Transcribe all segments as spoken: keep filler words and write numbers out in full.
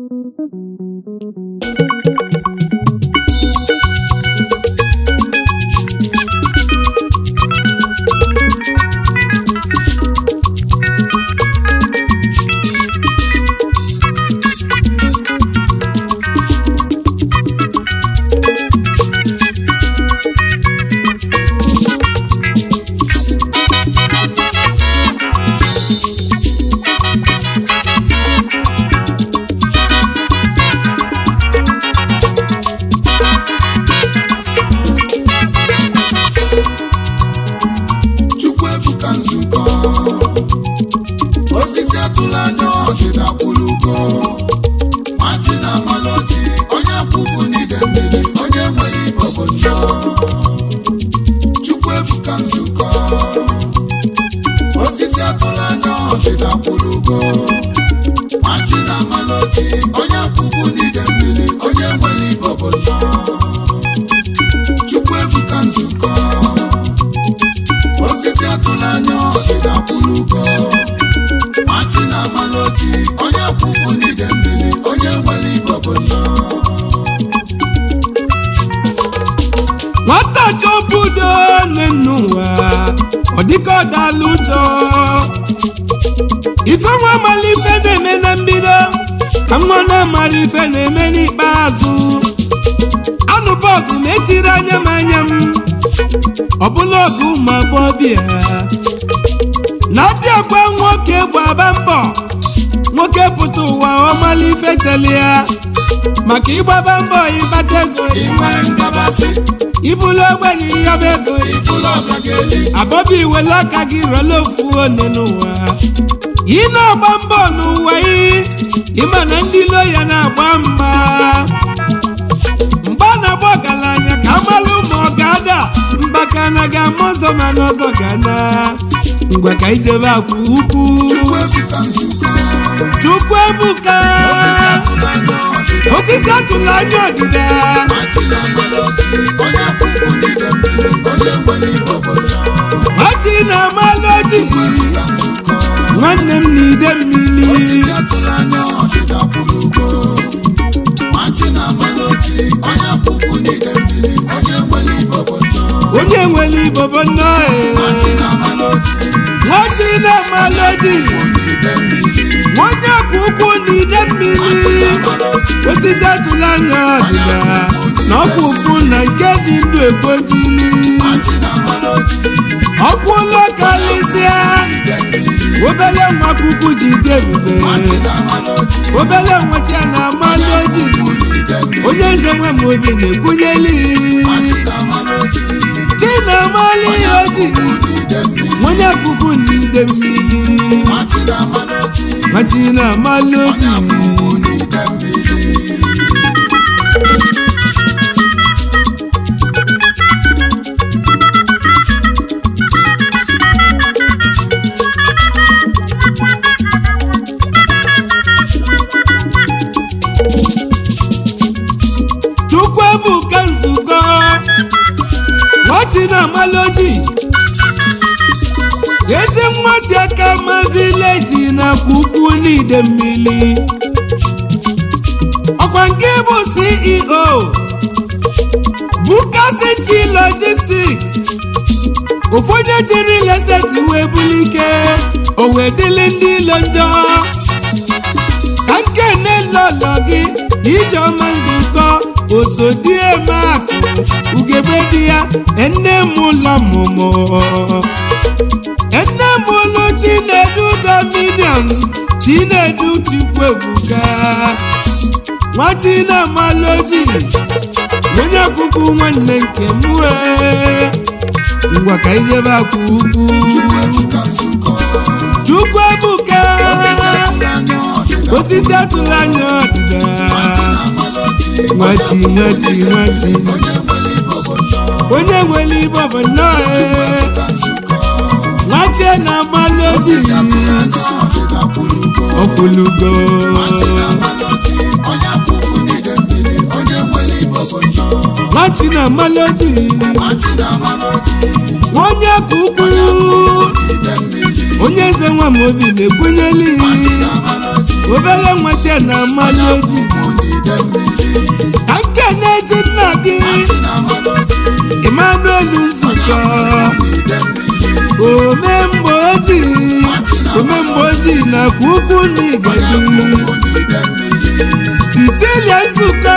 Odiko dalujo ife nwa malife na-eme na mbido ka nwa na marife na-eme n'ikpeazụ anụbọgụ na-etiri anya m anya m ọbụla ọgụ ma gbọbịa na-abịa gba nwoke gbaba mbọ nwoke pụta ụwa ọmalife cheli ya maka ịgbaba mbọ ịbata ego inwe ngabasị ibulu ogbenye yọba ego ibulu ọkageli abọbi iwele aka gị rọla ofu one n'ụwa ị na-agba mbọ n'ụwa ị ịma na ndị ilo ya na-agba mgba mgba na-agba ọgaranya ka amalụ ma ọ ga-ada mbaka na ga-ama ọzọ ma n'ọzọ ga-ana ngwa ka ijebe akwa ukwu Chukwu ebuka osisi atụla anya ọdịda machi na amaloji nwanne m n'ide mmiri onye nwere ibobo nnọọ machi na amaloji onye akwa ukwu n'ide mmiri osisi atụla anya ọdịda na ọkwa ukwu na nke dị ndụ ekwojili ọkwa ụlọ kalịsịa obele nwa ukwu ji dị ebube obele nwachi na amaloji onye eze nwe m obi na-ekwunyeli chi na amali oji onye akwa ukwu n'ide mmiri machi na amaloji Chukwu ebuka nzukọ machi na amaloji ezi mmasị aka ma vileji na ukwu n'ide mmiri ọkwa nke bụ C E O Bukasinchi Logistics ofu onye ji real estate wee bulike o wee dịlị ndị ilo njọ ka nke na-elolo gị ijeọma nzukọ osodieme akụ ugegbe dị ya enne m ụlọ mụmụ enne m ụlọ Chinedu Dominion Chinedu Chukwu ebuka nwachi na amaloji onye akwụkwọ nwanne nke m wee ngwa ka ijebe akwa ukwu Chukwu ebuka osisi atụla anya ọdịda nwachi nwachi nwachi onye nwere ibobo nnọọ nwachi na amaloji ọkwụlugo nwachi na amaloji onye ka ukwu onye eze nwa m obi na-ekwenyeli obere nwache na Amaloji ka nke n'ezi nna gị Emmanuel Nzukọ Omemgboji Omemgboji na Ukwu Nigedi Cecilia Nzukọ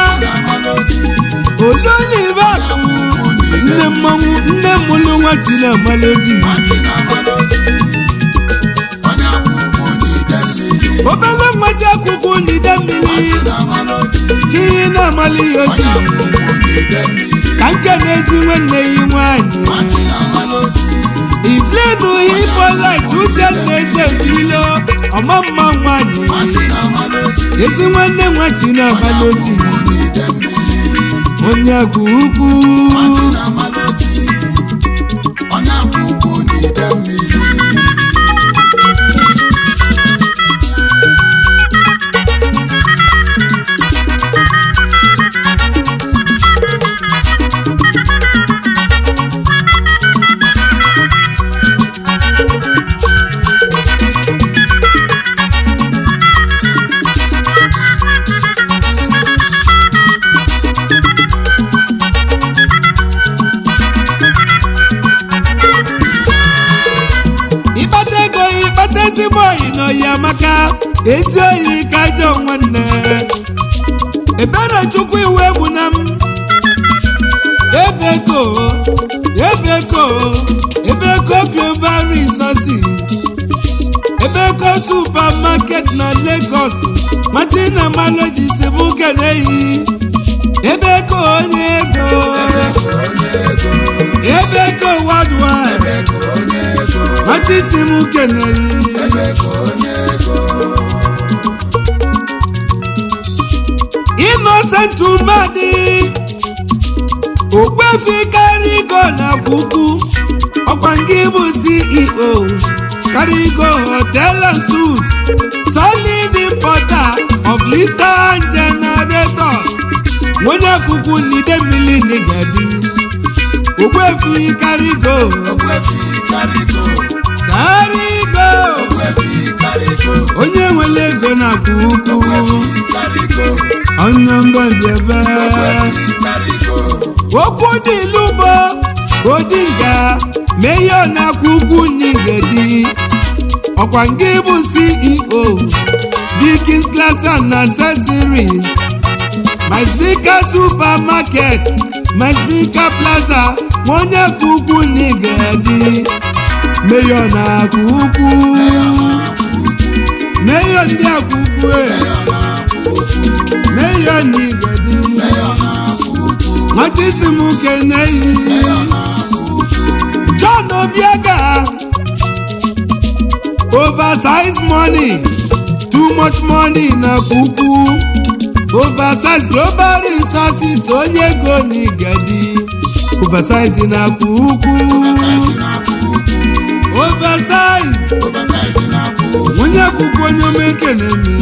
Ololibaku nne mmanwụ nne mụlụ nwachi na Amaloji obele mmasị akwụkwọ n'ide mmiri chi na Amaloji ka nke n'ezi nwanne yi nwanyị Iflenu Hippolyte uche na-eze ejilo ọma mma nwanyị ezi nwanne nwachi na Amaloji onye akụ ukwu ezigbo oyi na oyi amaka ezi oyi ka ajọ nwanne ebere Chukwu iwu egbu na m ebeko ebeko ebeko Global Resources ebeko supermarket na Lagos machi na Amaloji si mụ keneyi ebeko onye ego ebeko worldwide machi si mụ keneyi Innocent Umadi Ogbefi Karigo na Ukwu ọkwa ngị bụ C E O Karigo Hotel and Suites solid importer of lister and generator nwonye Ukwu n'ide mmiri Nigedi Ogbefi Karigo Ogbefi Karigo Karigo onye nwere ego na Ukwu onye mbadebe okwu dị l'ugbo Odinga meyo na Ukwu Nigedi ọkwa ngị bụ C E O Dickens Glass and Accessories Mazika Supermarket Mazika Plaza onye Ukwu Nigedi meyo na Ukwu meyo ndị Ukwu meyo Nigedi machi si mụ keneyi John Obiega oversize money too much money na Ukwu oversize Global Resources onye ego Nigedi oversize na Ukwu oversize onye Ukwu onye omekenemi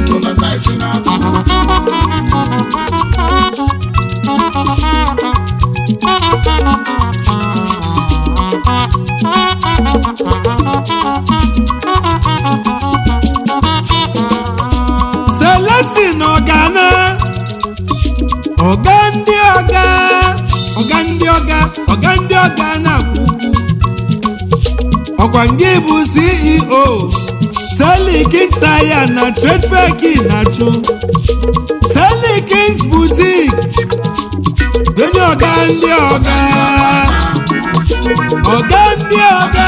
Celestine Ogana Oga ndị ọga Oga ndị ọga Oga ndị ọga na Ukwu ọkwa ngị bụ C E O Sally Kings Tire na Trade Fair gị na-achụ Sally Kings Boutique onye ọga ndị ọga ọga ndị ọga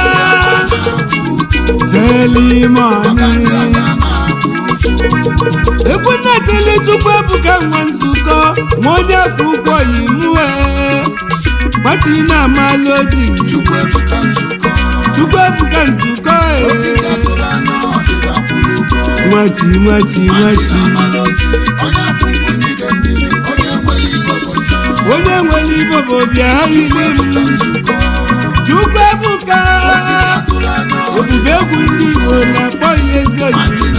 Teli money ekwu na-etili Chukwu ebuka nwa Nzukọ ma onye Ukwu oyi mue machi na Amaloji Chukwu ebuka Nzukọ nwachi nwachi nwachi onye nwere ibobo bịa ile m Chukwu ebuka ebube egwu ndị Igbo na-akpọ ihe ezi oyi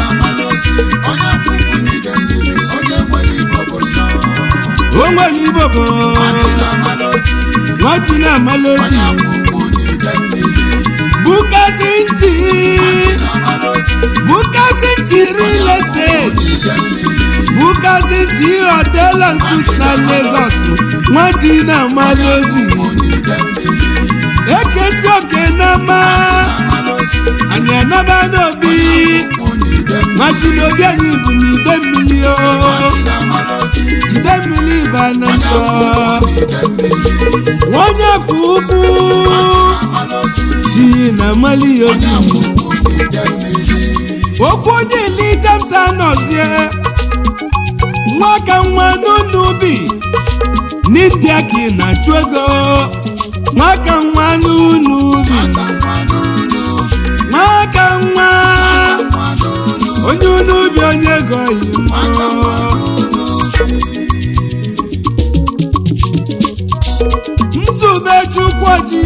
o nwere ibobo nwachi na Amaloji Bukasinchi Bukasinchi real estate Bukasinchi hotel and suites na Lagos nwati na Maloji ekesi oke na ma anyị anaba n'obi nwati n'obi anyị bụ n'ide mmiri o ide mmiri ba na nsọ onye kwu ukwu ji na mali obi okwu niile Jamsa nọzie nwaka nwa n'ubi n'India ka ị na-achụ ego nwaka nwa n'ubi nwaka nwa onye unubi onye ego yi Nzube Chukwuoji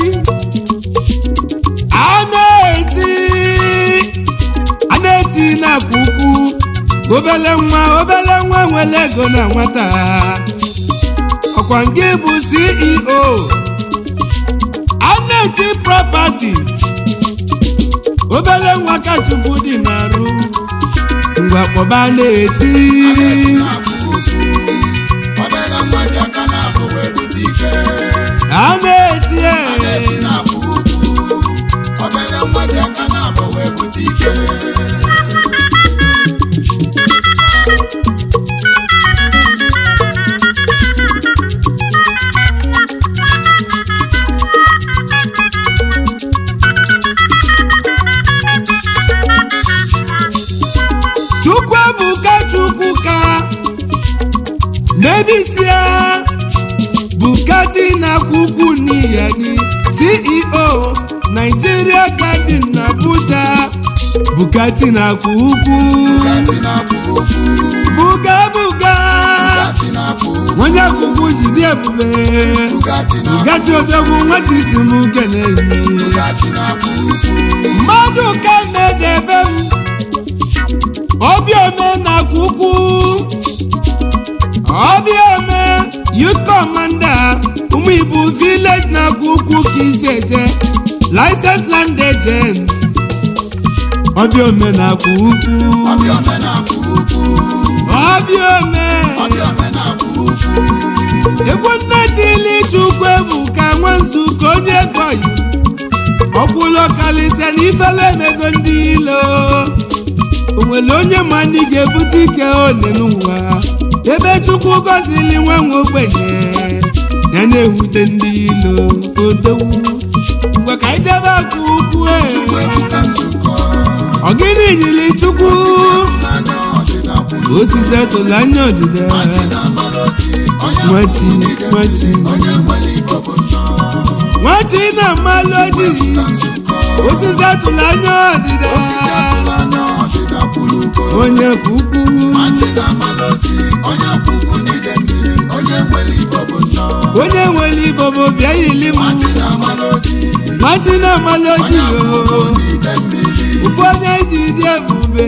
Aneti Aneti na kuku obele nwa obele nwa nwere ego na nwata ọkwa nke bụ C E O Aneti Properties obele nwa ka Chukwu dị n'arụ ngwa kpọba Aneti Aneti Chukwuebuka Chukwuka Medisia Bukati na kuku niyani C E O Nigeria Garden na Abuja Bukati na kuku Buga buga Mwanya kuku jide ebube Bugatti odogwu nwati isi mụ keneyi mmadụ ka medebe m Obiome na kuku Obiome Youth Commander Umibu Village na kuku Kiseje License Land Agent Obiome na kuku Obiome na kuku Obiome Obiome na kuku Egwu nnetili Chukwuebuka Nwanzuko onye goyi Ọkwụlọ kalịsịa n'ifele emego ndị ilo onwere onye ma ndị ga-ebute ike one n'ụwa ebe Chukwu gọzili nwa nwa ogbenye ya na-ewute ndị ilo odowu ngwa ka ijebe akụ ukwu ọgịnị nyili Chukwu osisi atụla anya ọdịda nwachi nwachi nwachi na Maloji osisi atụla anya ọdịda onye kuku onye nwere ibobo bịa yili m nwachi na Maloji ụfọdụ onye ji dị ebube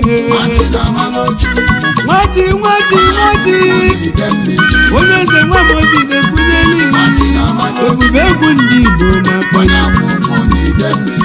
nwachi nwachi nwachi onye eze nwamobi na-ekwunyeli ebube egwu ndị Igbo na-akpọ ya